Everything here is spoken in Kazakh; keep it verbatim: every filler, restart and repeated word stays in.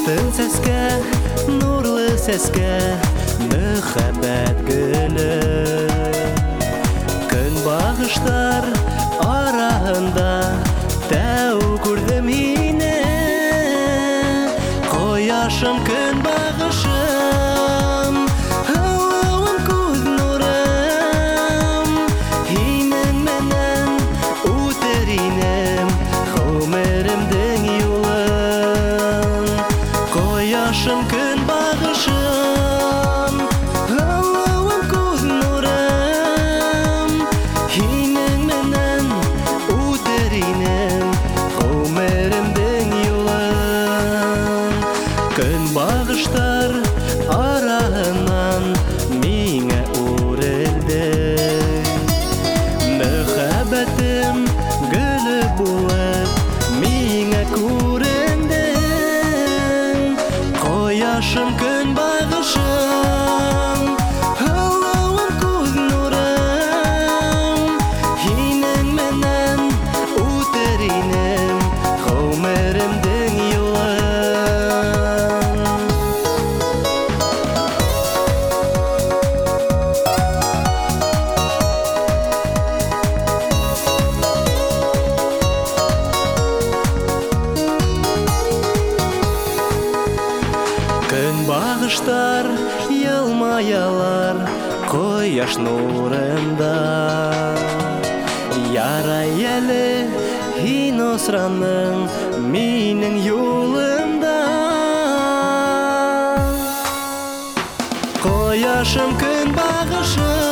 Алтын сәскә, нурлы сәскә, мөхәббәт гөле. Көн багыштар араһында тәү күрдем һине. Кояшым, көн багышым, һылыуым, күз нурым. Һинең менән үтер инем гомеремдең юлын. Кояшым, көн багышым, һылыуым, күз нурым. Һинең менән үтер инем гомеремдең юлын. Көн багыштар араһыннан миңә үрелде. Мөхәббәтем гөле булып миңә күрендең. Кояшым, көн багышым, һылыуым, күз нурым. Һинең менән үтер инем гомеремдең юлын. Көн багыштар елмаялар кояш нурында. Ярай әле һин осраның минең юлымда. Кояшым, көн багышым,